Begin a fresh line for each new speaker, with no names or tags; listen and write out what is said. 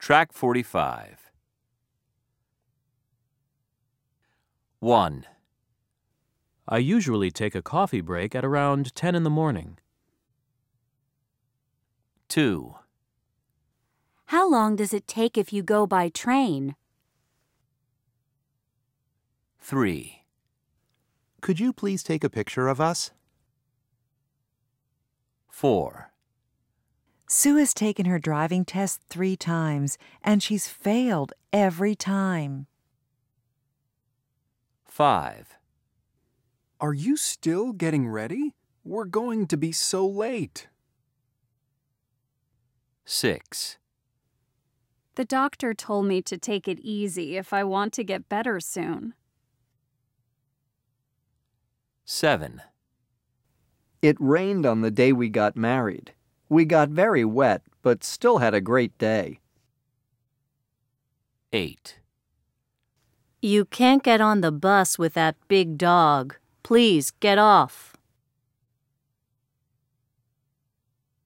Track 45. 1.
I usually take a coffee break at around 10 in the morning.
2.
How long does it take if you go by train?
3.
Could you please take a picture of us?
4.
Sue has taken her driving test 3 times, and she's failed every time.
5.
Are you still getting ready? We're going to be so late.
6.
The doctor told me to take it easy if I want to get better soon.
7.
It rained on the day we got married. We got very wet, but still had a great day.
8.
You can't get on the bus with that big dog. Please get off.